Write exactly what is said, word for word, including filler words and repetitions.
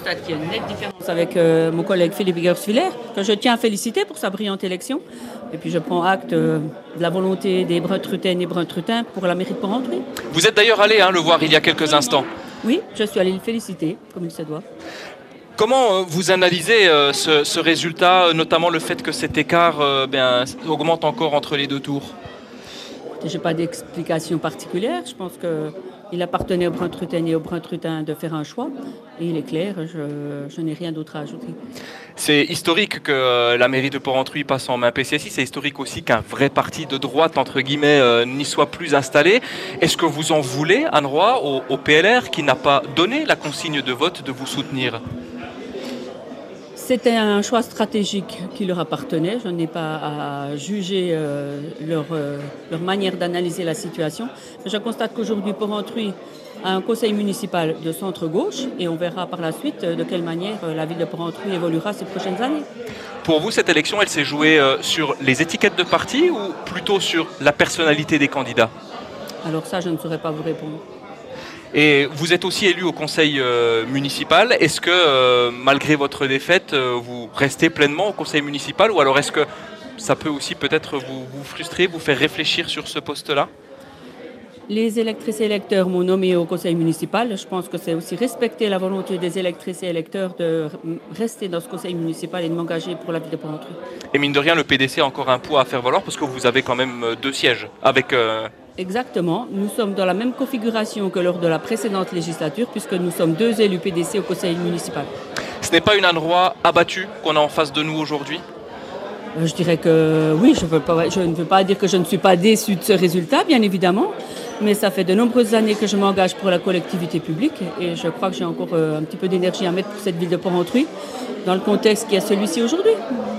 constate qu'il y a une nette différence avec euh, mon collègue Philippe Gerswiller, que je tiens à féliciter pour sa brillante élection. Et puis je prends acte euh, de la volonté des Brun-Trutaines et Brun-Trutains pour la mairie de Porrentruy. Vous êtes d'ailleurs allé hein, le voir il y a quelques instants. Oui, je suis allée le féliciter, comme il se doit. Comment euh, vous analysez euh, ce, ce résultat, euh, notamment le fait que cet écart euh, bien, augmente encore entre les deux tours? Je n'ai pas d'explication particulière. Je pense qu'il appartenait aux Brun-Trutaines et aux Brun-Trutains de faire un choix. Et il est clair, je, je n'ai rien d'autre à ajouter. C'est historique que euh, la mairie de Porrentruy passe en main P C S I. C'est historique aussi qu'un vrai parti de droite, entre guillemets, euh, n'y soit plus installé. Est-ce que vous en voulez, Anne Roy, au, au P L R qui n'a pas donné la consigne de vote de vous soutenir? C'était un choix stratégique qui leur appartenait. Je n'ai pas à juger euh, leur, euh, leur manière d'analyser la situation. Je constate qu'aujourd'hui, Porrentruy a un conseil municipal de centre-gauche et on verra par la suite de quelle manière la ville de Porrentruy évoluera ces prochaines années. Pour vous, cette élection, elle s'est jouée euh, sur les étiquettes de parti ou plutôt sur la personnalité des candidats? Alors ça, je ne saurais pas vous répondre. Et vous êtes aussi élu au conseil euh, municipal. Est-ce que, euh, malgré votre défaite, euh, vous restez pleinement au conseil municipal ou alors est-ce que ça peut aussi peut-être vous, vous frustrer, vous faire réfléchir sur ce poste-là? Les électrices et électeurs m'ont nommé au conseil municipal. Je pense que c'est aussi respecter la volonté des électrices et électeurs de rester dans ce conseil municipal et de m'engager pour la ville de Porrentruy. Et mine de rien, le P D C a encore un poids à faire valoir parce que vous avez quand même deux sièges avec... Euh... Exactement. Nous sommes dans la même configuration que lors de la précédente législature puisque nous sommes deux élus P D C au conseil municipal. Ce n'est pas une Anne Roy abattue qu'on a en face de nous aujourd'hui? Je dirais que oui, je, veux pas, je ne veux pas dire que je ne suis pas déçue de ce résultat, bien évidemment, mais ça fait de nombreuses années que je m'engage pour la collectivité publique et je crois que j'ai encore un petit peu d'énergie à mettre pour cette ville de Porrentruy dans le contexte qui est celui-ci aujourd'hui.